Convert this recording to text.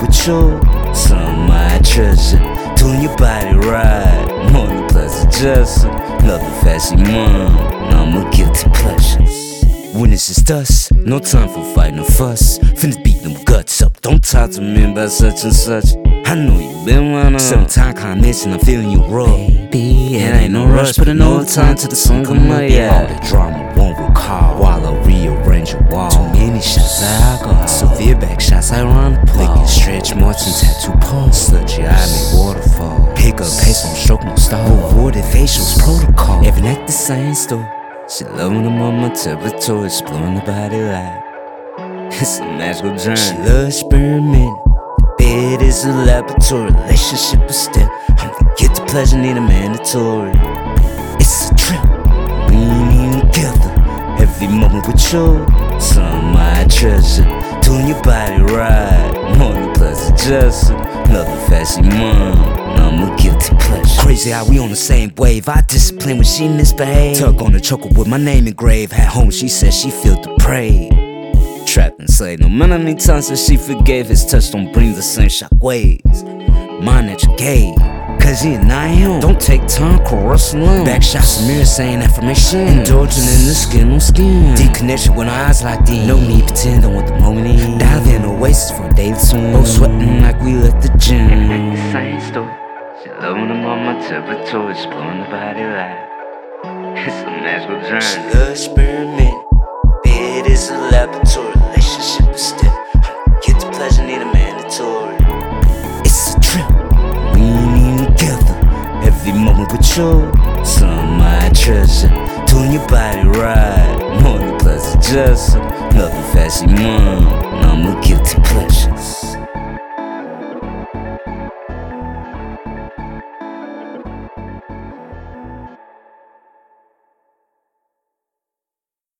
with you, some my treasure. Doing your body right, morning pleasure, just another fancy mom. I'm a guilty pleasure. When it's just us, no time for fighting or fuss. Finna beat them guts up, don't talk to me about such and such. I know you been wanna. Sometimes comments and I'm feeling you raw. Baby, it ain't no rush, put no time till the sun come up, yeah. All the drama won't recall while I rearrange your wall. Too many shots of alcohol, severe back shots I run the pole. Licking stretch marks and tattoo pose. Sludgy eye make waterfall. Pick up pace, don't stroke, no stall. Rewarded facials protocol. Every night the same story. She loving them on my territory, exploring the body life. It's a magical journey. She loves experimenting. Bed is a laboratory, relationship is still. I'm gonna get the pleasure, need a mandatory. It's a trip, we ain't even together. Every moment with you, some my treasure. Doing your body right, morning pleasure, just another fancy mom. I'm a guilty pleasure. Crazy how we on the same wave. I discipline when she misbehave. Tug on the choker with my name engraved. At home she said she feel depraved. Trapped and slayed no matter how many times that she forgave. His touch don't bring the same shockwaves. Mine that you gave, cause he and I him. Don't take time, caress alone. Back shots, mirror saying affirmation. Indulging in the skin on skin. Deep connection when our eyes locked in. No need pretend on what the moment is. Dive in oasis for a daily swim. Both sweating like we left the gym. Same story. She loving them on my territory, exploring the body life. It's a magical journey. She loves experiment. Bed is a laboratory, relationship is still. Get the pleasure, need a mandatory. It's a trip, we ain't even together. Every moment with you, some my treasure. Doing your body right, morning pleasure, just another fancy mom. I'm a guilty pleasure.